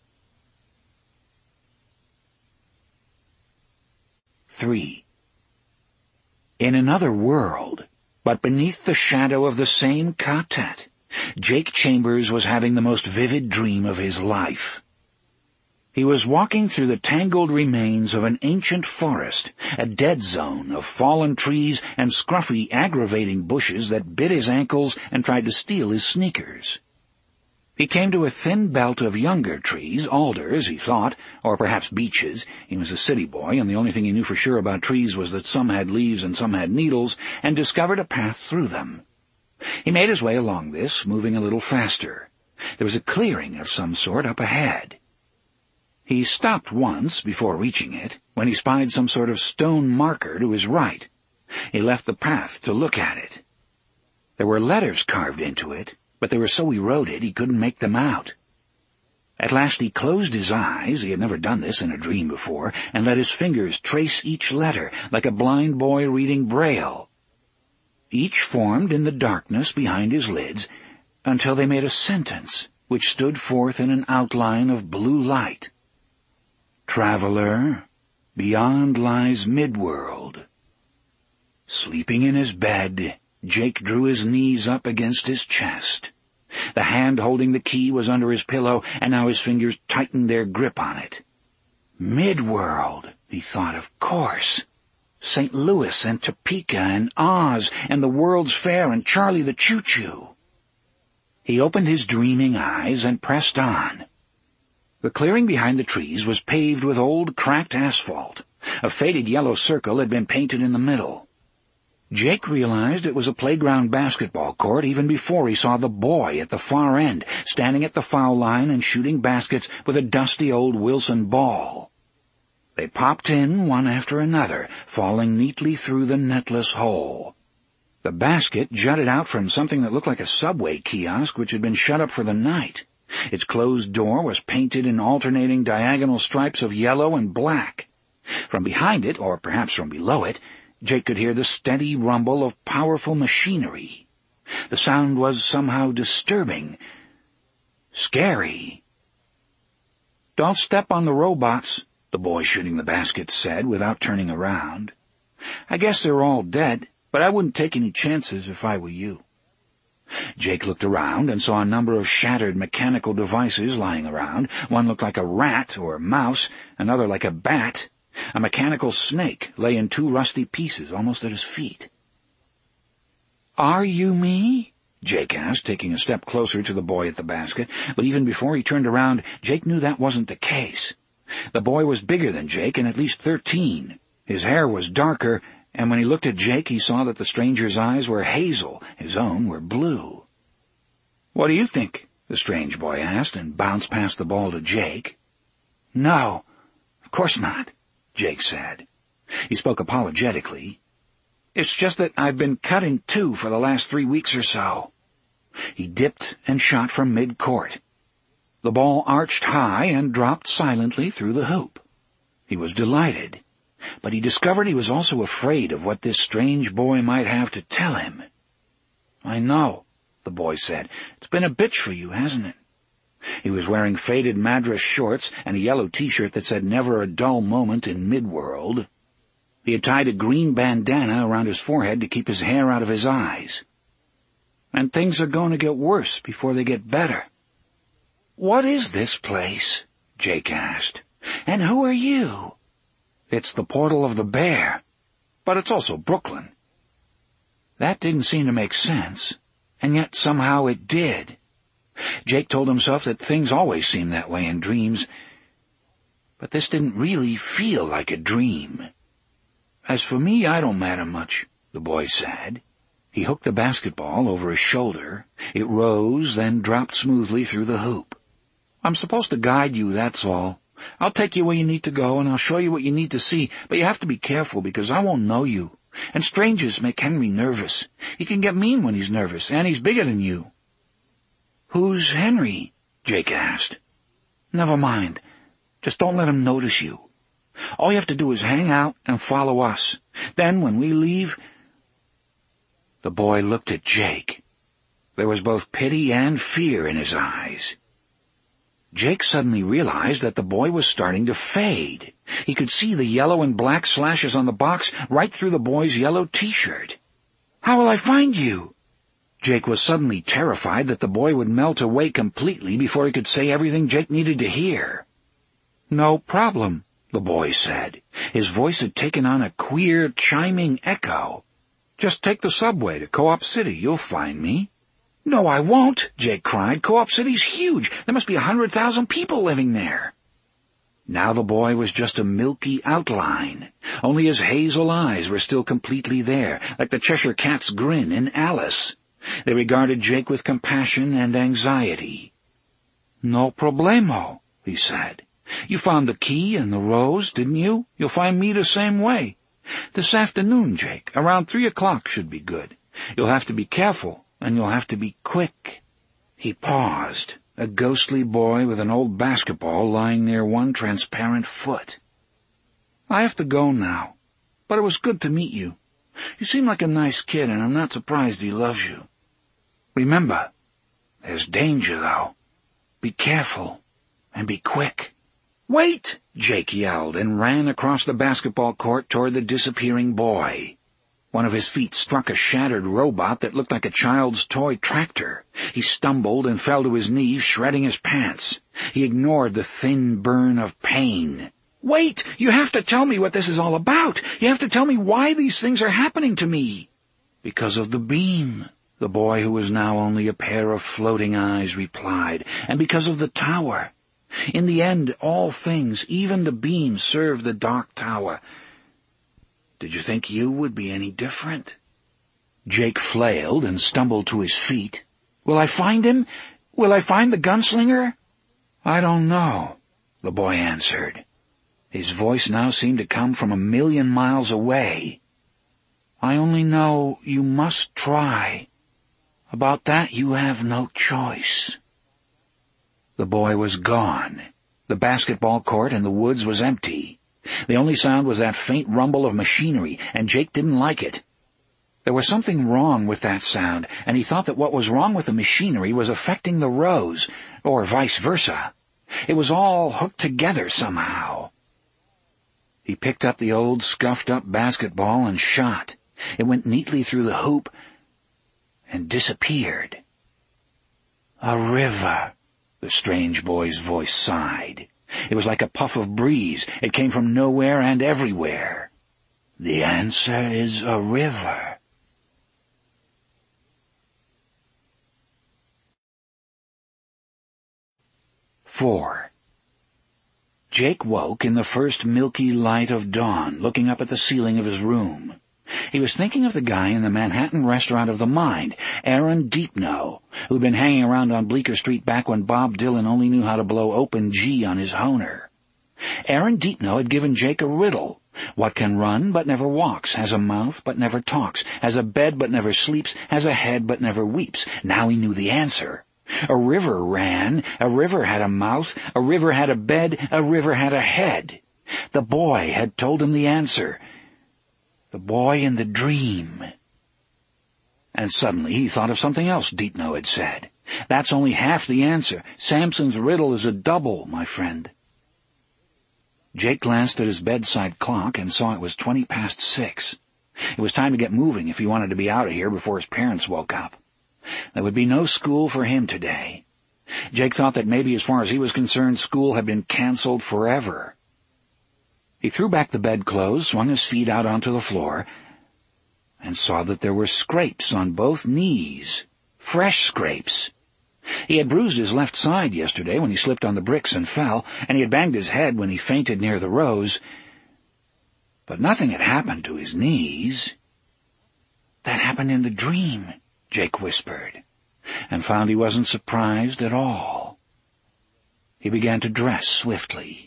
3. In another world, but beneath the shadow of the same quartet, Jake Chambers was having the most vivid dream of his life. He was walking through the tangled remains of an ancient forest, a dead zone of fallen trees and scruffy, aggravating bushes that bit his ankles and tried to steal his sneakers. He came to a thin belt of younger trees, alders, he thought, or perhaps beeches. He was a city boy, and the only thing he knew for sure about trees was that some had leaves and some had needles, and discovered a path through them. He made his way along this, moving a little faster. There was a clearing of some sort up ahead. He stopped once before reaching it, when he spied some sort of stone marker to his right. He left the path to look at it. There were letters carved into it, but they were so eroded he couldn't make them out. At last he closed his eyes, he had never done this in a dream before, and let his fingers trace each letter, like a blind boy reading Braille. Each formed in the darkness behind his lids, until they made a sentence, which stood forth in an outline of blue light. "Traveler, beyond lies Midworld." Sleeping in his bed, Jake drew his knees up against his chest. The hand holding the key was under his pillow, and now his fingers tightened their grip on it. Midworld, he thought, of course. St. Louis and Topeka and Oz and the World's Fair and Charlie the Choo-Choo. He opened his dreaming eyes and pressed on. The clearing behind the trees was paved with old, cracked asphalt. A faded yellow circle had been painted in the middle. Jake realized it was a playground basketball court even before he saw the boy at the far end, standing at the foul line and shooting baskets with a dusty old Wilson ball. They popped in one after another, falling neatly through the netless hole. The basket jutted out from something that looked like a subway kiosk which had been shut up for the night. Its closed door was painted in alternating diagonal stripes of yellow and black. From behind it, or perhaps from below it, Jake could hear the steady rumble of powerful machinery. The sound was somehow disturbing, scary. "Don't step on the robots," the boy shooting the basket said without turning around. "I guess they're all dead, but I wouldn't take any chances if I were you." Jake looked around and saw a number of shattered mechanical devices lying around. One looked like a rat or mouse, another like a bat. A mechanical snake lay in 2 rusty pieces almost at his feet. "Are you me?" Jake asked, taking a step closer to the boy at the basket, but even before he turned around, Jake knew that wasn't the case. The boy was bigger than Jake and at least 13. His hair was darker, and when he looked at Jake, he saw that the stranger's eyes were hazel, his own were blue. "What do you think?" the strange boy asked, and bounced past the ball to Jake. "No, of course not," Jake said. He spoke apologetically. "It's just that I've been cutting too for the last 3 weeks or so." He dipped and shot from mid-court. The ball arched high and dropped silently through the hoop. He was delighted, but he discovered he was also afraid of what this strange boy might have to tell him. "I know," the boy said. "It's been a bitch for you, hasn't it?" He was wearing faded Madras shorts and a yellow T-shirt that said "Never a Dull Moment in Midworld." He had tied a green bandana around his forehead to keep his hair out of his eyes. "And things are going to get worse before they get better." "What is this place?" Jake asked. "And who are you?" "It's the Portal of the Bear, but it's also Brooklyn." That didn't seem to make sense, and yet somehow it did. Jake told himself that things always seem that way in dreams, but this didn't really feel like a dream. "As for me, I don't matter much," the boy said. He hooked the basketball over his shoulder. It rose, then dropped smoothly through the hoop. "I'm supposed to guide you, that's all. I'll take you where you need to go, and I'll show you what you need to see, but you have to be careful because I won't know you. And strangers make Henry nervous. He can get mean when he's nervous, and he's bigger than you." "Who's Henry?" Jake asked. "Never mind. Just don't let him notice you. All you have to do is hang out and follow us. Then, when we leave—" The boy looked at Jake. There was both pity and fear in his eyes. Jake suddenly realized that the boy was starting to fade. He could see the yellow and black slashes on the box right through the boy's yellow T-shirt. "How will I find you?" Jake was suddenly terrified that the boy would melt away completely before he could say everything Jake needed to hear. "No problem," the boy said. His voice had taken on a queer, chiming echo. "Just take the subway to Co-op City. You'll find me." "No, I won't," Jake cried. "Co-op City's huge. There must be 100,000 people living there." Now the boy was just a milky outline. Only his hazel eyes were still completely there, like the Cheshire Cat's grin in Alice. They regarded Jake with compassion and anxiety. "No problemo," he said. "You found the key and the rose, didn't you? You'll find me the same way. This afternoon, Jake, around 3 o'clock should be good. You'll have to be careful, and you'll have to be quick." He paused, a ghostly boy with an old basketball lying near one transparent foot. "I have to go now, but it was good to meet you. You seem like a nice kid, and I'm not surprised he loves you. Remember, there's danger, though. Be careful, and be quick." "Wait!" Jake yelled, and ran across the basketball court toward the disappearing boy. One of his feet struck a shattered robot that looked like a child's toy tractor. He stumbled and fell to his knees, shredding his pants. He ignored the thin burn of pain. "Wait! You have to tell me what this is all about. You have to tell me why these things are happening to me." "Because of the beam," the boy, who was now only a pair of floating eyes, replied, "and because of the tower. In the end, all things, even the beam, serve the Dark Tower. Did you think you would be any different?" Jake flailed and stumbled to his feet. "Will I find him? Will I find the gunslinger?" "I don't know," the boy answered. His voice now seemed to come from 1,000,000 miles away. "I only know you must try. About that you have no choice." The boy was gone. The basketball court in the woods was empty. The only sound was that faint rumble of machinery, and Jake didn't like it. There was something wrong with that sound, and he thought that what was wrong with the machinery was affecting the rows, or vice versa. It was all hooked together somehow. He picked up the old scuffed-up basketball and shot. It went neatly through the hoop and disappeared. "A river," the strange boy's voice sighed. It was like a puff of breeze. It came from nowhere and everywhere. "The answer is a river." "4. Jake woke in the first milky light of dawn, looking up at the ceiling of his room. He was thinking of the guy in the Manhattan Restaurant of the Mind, Aaron Deepno, who'd been hanging around on Bleecker Street back when Bob Dylan only knew how to blow open G on his Hohner. Aaron Deepno had given Jake a riddle. What can run but never walks, has a mouth but never talks, has a bed but never sleeps, has a head but never weeps? Now he knew the answer. A river ran, a river had a mouth, a river had a bed, a river had a head. The boy had told him the answer. The boy in the dream. And suddenly he thought of something else Deepno had said. "That's only half the answer. Samson's riddle is a double, my friend." Jake glanced at his bedside clock and saw it was 6:20. It was time to get moving if he wanted to be out of here before his parents woke up. There would be no school for him today. Jake thought that maybe as far as he was concerned, school had been canceled forever. He threw back the bedclothes, swung his feet out onto the floor, and saw that there were scrapes on both knees. Fresh scrapes. He had bruised his left side yesterday when he slipped on the bricks and fell, and he had banged his head when he fainted near the rows. But nothing had happened to his knees. "That happened in the dream," Jake whispered, and found he wasn't surprised at all. He began to dress swiftly.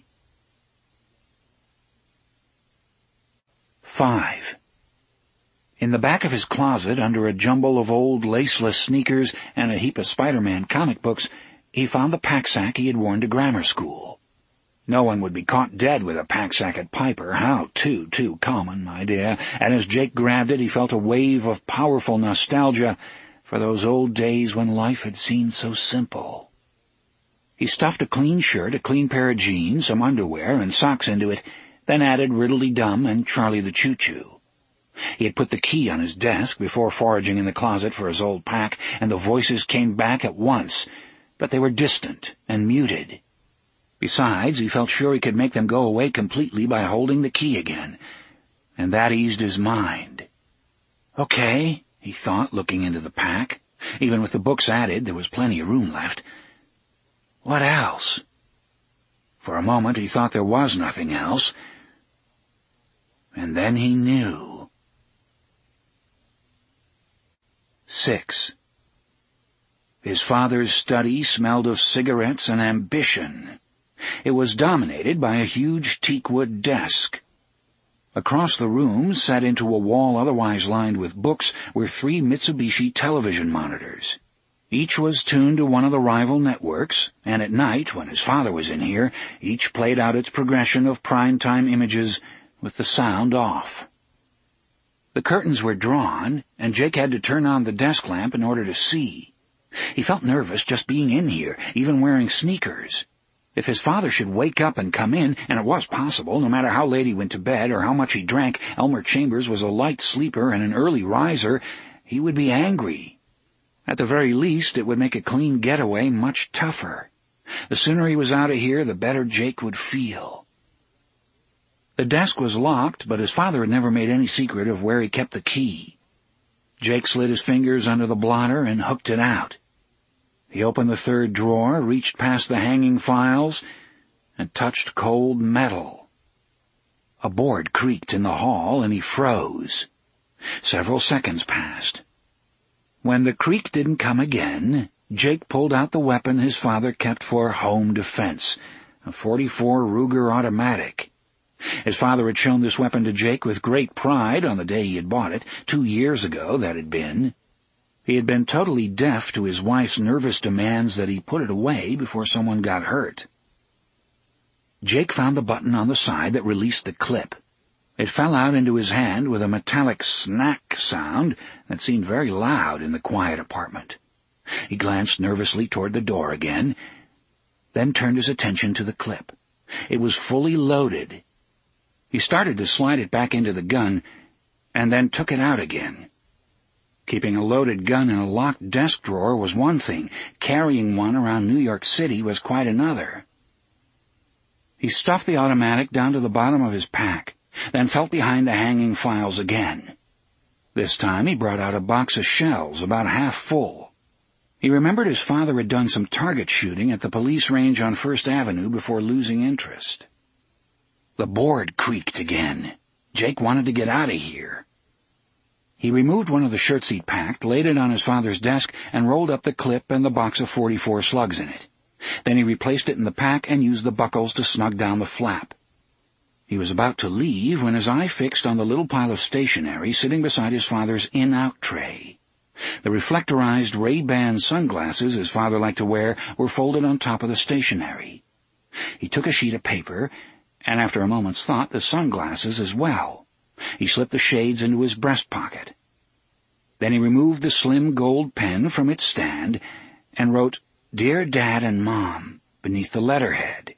5. In the back of his closet, under a jumble of old laceless sneakers and a heap of Spider-Man comic books, he found the pack-sack he had worn to grammar school. No one would be caught dead with a pack-sack at Piper. How too common idea. And as Jake grabbed it, he felt a wave of powerful nostalgia for those old days when life had seemed so simple. He stuffed a clean shirt, a clean pair of jeans, some underwear, and socks into it, then added Riddle-de-Dum and Charlie the Choo-Choo. He had put the key on his desk before foraging in the closet for his old pack, and the voices came back at once, but they were distant and muted. Besides, he felt sure he could make them go away completely by holding the key again, and that eased his mind. "Okay," he thought, looking into the pack. Even with the books added, there was plenty of room left. What else? For a moment he thought there was nothing else, and then he knew. 6. His father's study smelled of cigarettes and ambition. It was dominated by a huge teakwood desk. Across the room, set into a wall otherwise lined with books, were 3 Mitsubishi television monitors. Each was tuned to one of the rival networks, and at night, when his father was in here, each played out its progression of prime-time images with the sound off. The curtains were drawn, and Jake had to turn on the desk lamp in order to see. He felt nervous just being in here, even wearing sneakers. If his father should wake up and come in, and it was possible, no matter how late he went to bed or how much he drank, Elmer Chambers was a light sleeper and an early riser, he would be angry. At the very least, it would make a clean getaway much tougher. The sooner he was out of here, the better Jake would feel. The desk was locked, but his father had never made any secret of where he kept the key. Jake slid his fingers under the blotter and hooked it out. He opened the 3rd drawer, reached past the hanging files, and touched cold metal. A board creaked in the hall, and he froze. Several seconds passed. When the creak didn't come again, Jake pulled out the weapon his father kept for home defense, a .44 Ruger automatic. His father had shown this weapon to Jake with great pride on the day he had bought it, 2 years ago that had been. He had been totally deaf to his wife's nervous demands that he put it away before someone got hurt. Jake found the button on the side that released the clip. It fell out into his hand with a metallic snack sound that seemed very loud in the quiet apartment. He glanced nervously toward the door again, then turned his attention to the clip. It was fully loaded. He started to slide it back into the gun, and then took it out again. Keeping a loaded gun in a locked desk drawer was one thing. Carrying one around New York City was quite another. He stuffed the automatic down to the bottom of his pack, then felt behind the hanging files again. This time he brought out a box of shells about half full. He remembered his father had done some target shooting at the police range on First Avenue before losing interest. The board creaked again. Jake wanted to get out of here. He removed one of the shirts he'd packed, laid it on his father's desk, and rolled up the clip and the box of .44 slugs in it. Then he replaced it in the pack and used the buckles to snug down the flap. He was about to leave when his eye fixed on the little pile of stationery sitting beside his father's in-out tray. The reflectorized Ray-Ban sunglasses his father liked to wear were folded on top of the stationery. He took a sheet of paper, and after a moment's thought, the sunglasses as well. He slipped the shades into his breast pocket. Then he removed the slim gold pen from its stand and wrote, "Dear Dad and Mom," beneath the letterhead.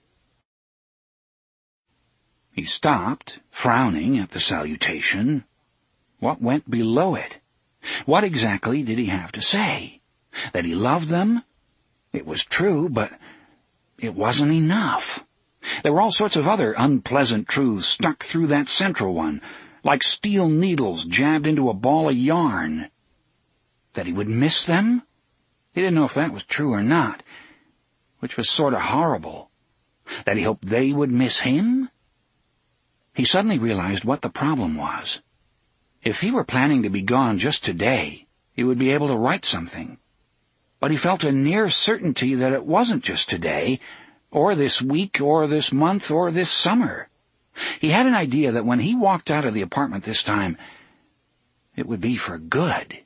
He stopped, frowning at the salutation. What went below it? What exactly did he have to say? That he loved them? It was true, but it wasn't enough. There were all sorts of other unpleasant truths stuck through that central one, like steel needles jabbed into a ball of yarn. That he would miss them? He didn't know if that was true or not, which was sort of horrible. That he hoped they would miss him? He suddenly realized what the problem was. If he were planning to be gone just today, he would be able to write something. But he felt a near certainty that it wasn't just today, or this week, or this month, or this summer. He had an idea that when he walked out of the apartment this time, it would be for good.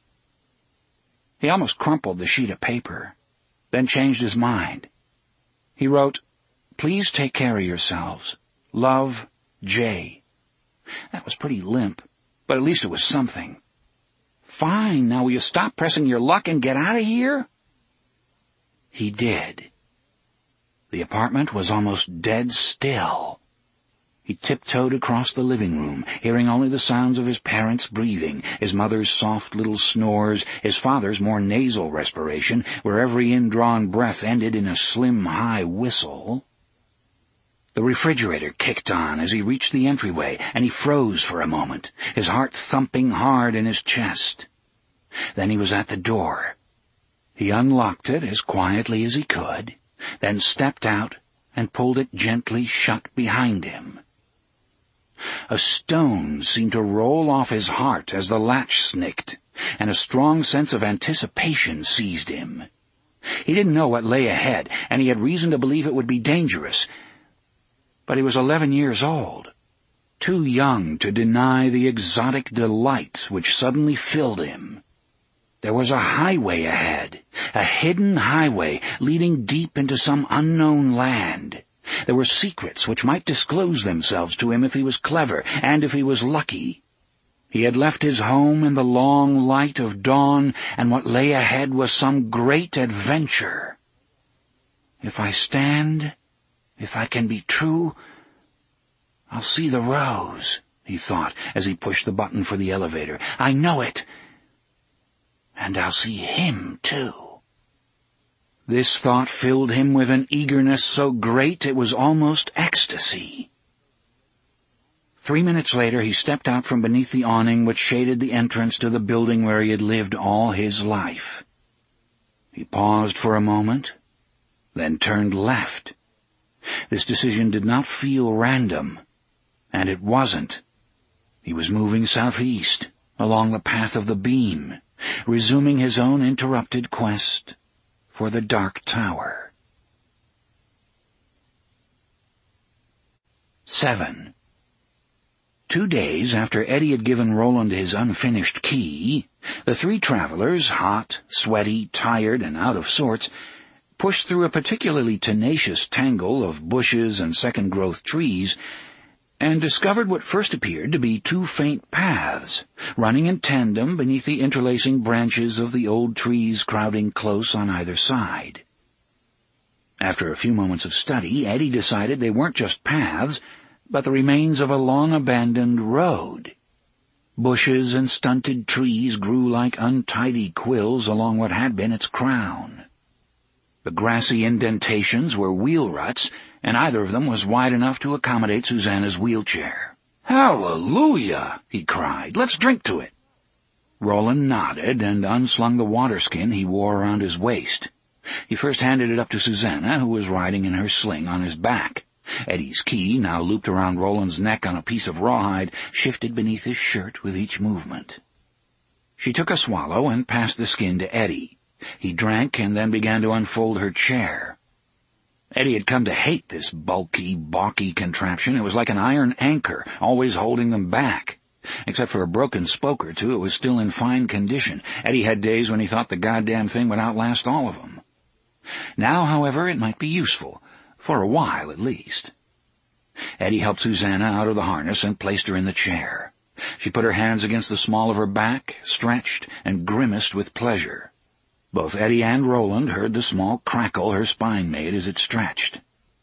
He almost crumpled the sheet of paper, then changed his mind. He wrote, "Please take care of yourselves. Love, Jay." That was pretty limp, but at least it was something. "Fine, now will you stop pressing your luck and get out of here?" He did. The apartment was almost dead still. He tiptoed across the living room, hearing only the sounds of his parents' breathing, his mother's soft little snores, his father's more nasal respiration, where every indrawn breath ended in a slim, high whistle. The refrigerator kicked on as he reached the entryway, and he froze for a moment, his heart thumping hard in his chest. Then he was at the door. He unlocked it as quietly as he could, then stepped out and pulled it gently shut behind him. A stone seemed to roll off his heart as the latch snicked, and a strong sense of anticipation seized him. He didn't know what lay ahead, and he had reason to believe it would be dangerous. But he was 11 years old, too young to deny the exotic delight which suddenly filled him. There was a highway ahead, a hidden highway leading deep into some unknown land. There were secrets which might disclose themselves to him if he was clever and if he was lucky. He had left his home in the long light of dawn, and what lay ahead was some great adventure. If I stand, if I can be true, I'll see the rose, he thought as he pushed the button for the elevator. I know it. And I'll see him, too. This thought filled him with an eagerness so great it was almost ecstasy. 3 minutes later, he stepped out from beneath the awning which shaded the entrance to the building where he had lived all his life. He paused for a moment, then turned left. This decision did not feel random, and it wasn't. He was moving southeast, along the path of the beam, resuming his own interrupted quest for the Dark Tower. 7. 2 days after Eddie had given Roland his unfinished key, the three travelers, hot, sweaty, tired, and out of sorts, pushed through a particularly tenacious tangle of bushes and second-growth trees and discovered what first appeared to be 2 faint paths, running in tandem beneath the interlacing branches of the old trees crowding close on either side. After a few moments of study, Eddie decided they weren't just paths, but the remains of a long-abandoned road. Bushes and stunted trees grew like untidy quills along what had been its crown. The grassy indentations were wheel ruts, and either of them was wide enough to accommodate Susanna's wheelchair. "Hallelujah!" he cried. "Let's drink to it." Roland nodded and unslung the water skin he wore around his waist. He first handed it up to Susanna, who was riding in her sling on his back. Eddie's key, now looped around Roland's neck on a piece of rawhide, shifted beneath his shirt with each movement. She took a swallow and passed the skin to Eddie. He drank and then began to unfold her chair. Eddie had come to hate this bulky, balky contraption. It was like an iron anchor, always holding them back. Except for a broken spoke or two, it was still in fine condition. Eddie had days when he thought the goddamn thing would outlast all of them. Now, however, it might be useful, for a while at least. Eddie helped Susanna out of the harness and placed her in the chair. She put her hands against the small of her back, stretched, and grimaced with pleasure. Both Eddie and Roland heard the small crackle her spine made as it stretched.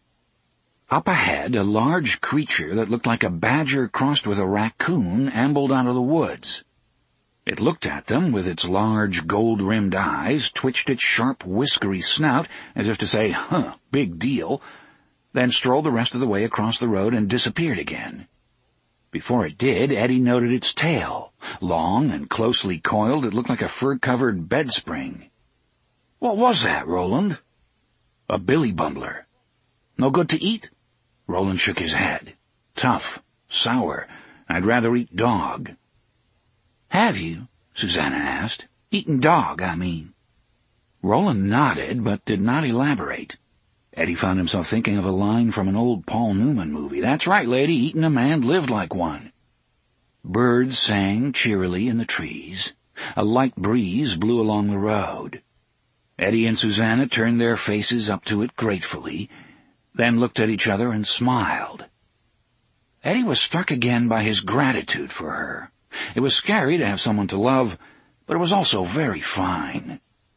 Up ahead, a large creature that looked like a badger crossed with a raccoon ambled out of the woods. It looked at them with its large, gold-rimmed eyes, twitched its sharp, whiskery snout, as if to say, "Huh, big deal," then strolled the rest of the way across the road and disappeared again. Before it did, Eddie noted its tail. Long and closely coiled, it looked like a fur-covered bedspring. "What was that, Roland?" "A billy bumbler." "No good to eat?" Roland shook his head. "Tough, sour. I'd rather eat dog." "Have you?" Susanna asked. "Eaten dog, I mean." Roland nodded, but did not elaborate. Eddie found himself thinking of a line from an old Paul Newman movie. "That's right, lady, eaten a man, lived like one." Birds sang cheerily in the trees. A light breeze blew along the road. Eddie and Susanna turned their faces up to it gratefully, then looked at each other and smiled. Eddie was struck again by his gratitude for her. It was scary to have someone to love, but it was also very fine.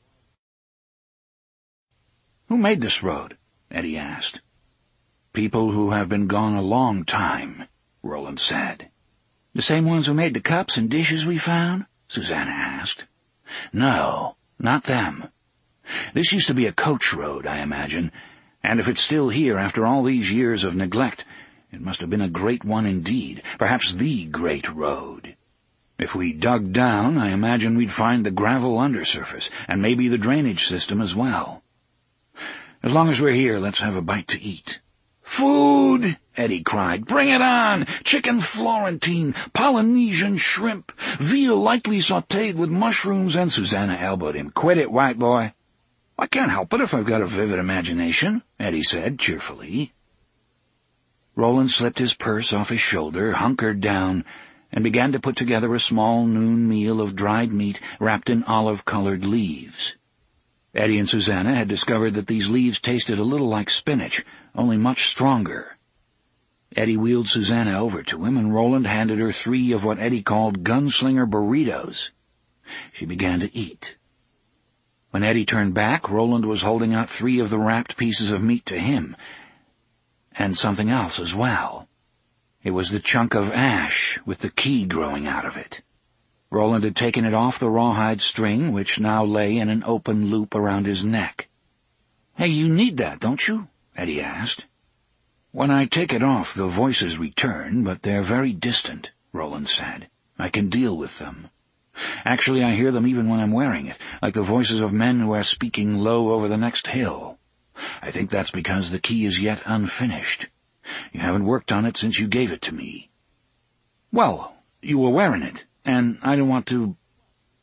"Who made this road?" Eddie asked. "People who have been gone a long time," Roland said. "The same ones who made the cups and dishes we found?" Susanna asked. "No, not them. This used to be a coach road, I imagine, and if it's still here after all these years of neglect, it must have been a great one indeed, perhaps the great road. If we dug down, I imagine we'd find the gravel undersurface, and maybe the drainage system as well. As long as we're here, let's have a bite to eat." "Food!" Eddie cried. "Bring it on! Chicken Florentine, Polynesian shrimp, veal lightly sautéed with mushrooms," and Susanna elbowed him. "Quit it, white boy." "I can't help it if I've got a vivid imagination," Eddie said cheerfully. Roland slipped his purse off his shoulder, hunkered down, and began to put together a small noon meal of dried meat wrapped in olive-colored leaves. Eddie and Susanna had discovered that these leaves tasted a little like spinach, only much stronger. Eddie wheeled Susanna over to him, and Roland handed her 3 of what Eddie called gunslinger burritos. She began to eat. When Eddie turned back, Roland was holding out 3 of the wrapped pieces of meat to him, and something else as well. It was the chunk of ash with the key growing out of it. Roland had taken it off the rawhide string, which now lay in an open loop around his neck. "Hey, you need that, don't you?" Eddie asked. "When I take it off, the voices return, but they're very distant," Roland said. "I can deal with them. Actually, I hear them even when I'm wearing it, like the voices of men who are speaking low over the next hill. I think that's because the key is yet unfinished. You haven't worked on it since you gave it to me." "Well, you were wearing it, and I don't want to—"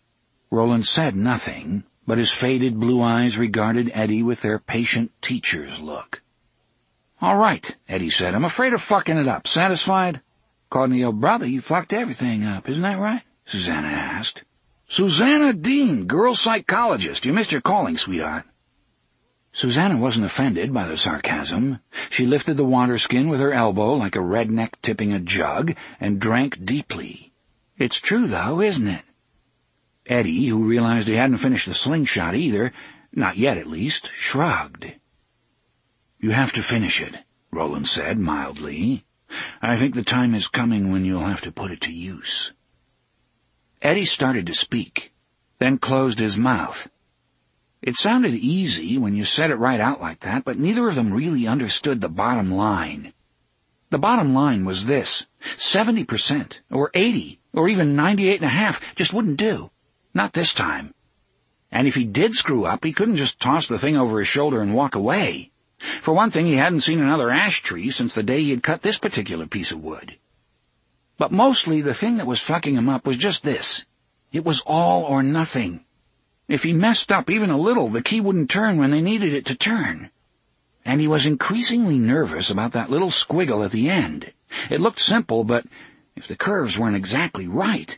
Roland said nothing, but his faded blue eyes regarded Eddie with their patient teacher's look. "All right," Eddie said. "I'm afraid of fucking it up. Satisfied?" "According to your brother, you fucked everything up. Isn't that right?" Susanna asked. "Susanna Dean, girl psychologist. You missed your calling, sweetheart." Susanna wasn't offended by the sarcasm. She lifted the water skin with her elbow like a redneck tipping a jug and drank deeply. "It's true, though, isn't it?" Eddie, who realized he hadn't finished the slingshot either, not yet at least, shrugged. "You have to finish it," Roland said mildly. "I think the time is coming when you'll have to put it to use." Eddie started to speak, then closed his mouth. It sounded easy when you said it right out like that, but neither of them really understood the bottom line. The bottom line was this: 70%, or 80, or even 98.5 just wouldn't do. Not this time. And if he did screw up, he couldn't just toss the thing over his shoulder and walk away. For one thing, he hadn't seen another ash tree since the day he had cut this particular piece of wood. But mostly the thing that was fucking him up was just this: it was all or nothing. If he messed up even a little, the key wouldn't turn when they needed it to turn. And he was increasingly nervous about that little squiggle at the end. It looked simple, but if the curves weren't exactly right...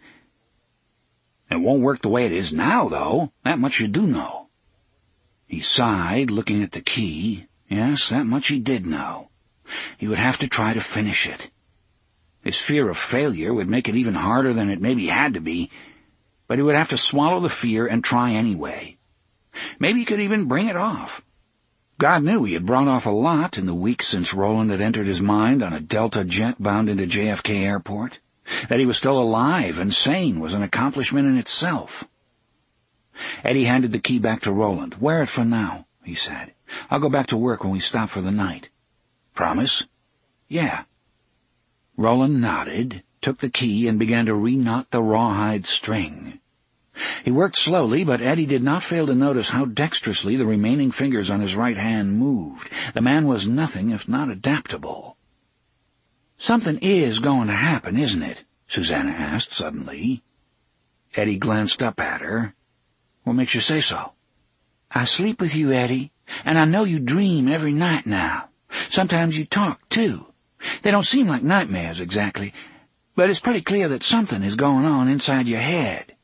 It won't work the way it is now, though. That much you do know. He sighed, looking at the key. Yes, that much he did know. He would have to try to finish it. His fear of failure would make it even harder than it maybe had to be, but he would have to swallow the fear and try anyway. Maybe he could even bring it off. God knew he had brought off a lot in the weeks since Roland had entered his mind on a Delta jet bound into JFK Airport. That he was still alive and sane was an accomplishment in itself. Eddie handed the key back to Roland. "Wear it for now," he said. "I'll go back to work when we stop for the night." "Promise?" "Yeah." Roland nodded, took the key, and began to reknot the rawhide string. He worked slowly, but Eddie did not fail to notice how dexterously the remaining fingers on his right hand moved. The man was nothing if not adaptable. "Something is going to happen, isn't it?" Susanna asked suddenly. Eddie glanced up at her. "What makes you say so?" "I sleep with you, Eddie, and I know you dream every night now. Sometimes you talk, too. They don't seem like nightmares exactly, but it's pretty clear that something is going on inside your head."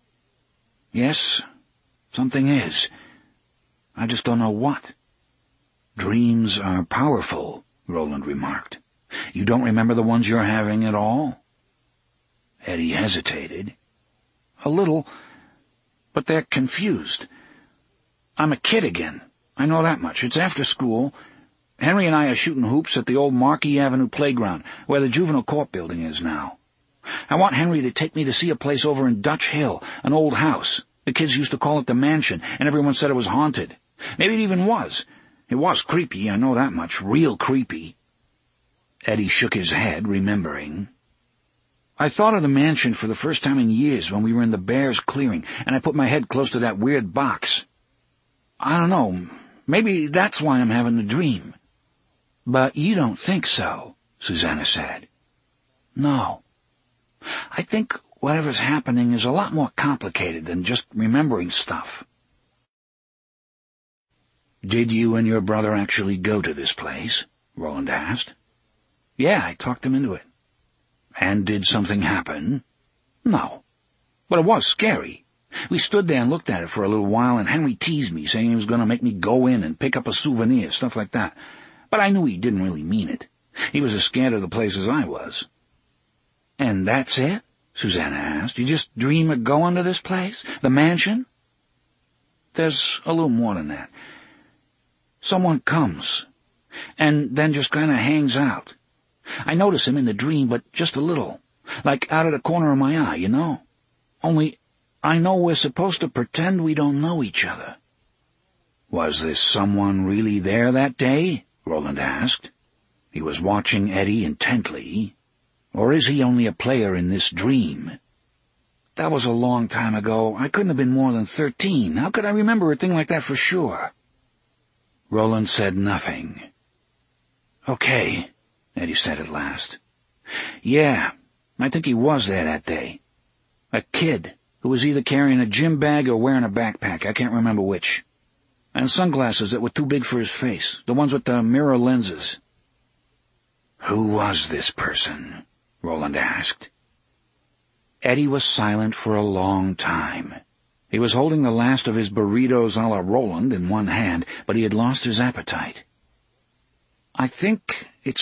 "Yes, something is. I just don't know what." "Dreams are powerful," Roland remarked. "You don't remember the ones you're having at all?" Eddie hesitated. "A little, but they're confused. I'm a kid again. I know that much. It's after school. Henry and I are shooting hoops at the old Marquis Avenue playground, where the juvenile court building is now. I want Henry to take me to see a place over in Dutch Hill, an old house. The kids used to call it the Mansion, and everyone said it was haunted. Maybe it even was. It was creepy, I know that much. Real creepy." Eddie shook his head, remembering. "I thought of the Mansion for the first time in years when we were in the Bears clearing, and I put my head close to that weird box. I don't know, maybe that's why I'm having the dream." "But you don't think so," Susanna said. "No. I think whatever's happening is a lot more complicated than just remembering stuff." "Did you and your brother actually go to this place?" Roland asked. "Yeah, I talked him into it." "And did something happen?" "No. But it was scary. We stood there and looked at it for a little while, and Henry teased me, saying he was going to make me go in and pick up a souvenir, stuff like that. But I knew he didn't really mean it. He was as scared of the place as I was." "And that's it?" Susanna asked. "You just dream of going to this place? The Mansion?" "There's a little more than that. Someone comes, and then just kind of hangs out. I notice him in the dream, but just a little, like out of the corner of my eye, you know? Only I know we're supposed to pretend we don't know each other." "Was this someone really there that day?" Roland asked. He was watching Eddie intently. "Or is he only a player in this dream?" "That was a long time ago. I couldn't have been more than 13. How could I remember a thing like that for sure?" Roland said nothing. "Okay," Eddie said at last. "Yeah, I think he was there that day. A kid who was either carrying a gym bag or wearing a backpack, I can't remember which, and sunglasses that were too big for his face, the ones with the mirror lenses. "Who was this person?" Roland asked. Eddie was silent for a long time. He was holding the last of his burritos a la Roland in one hand, but he had lost his appetite. "I think it's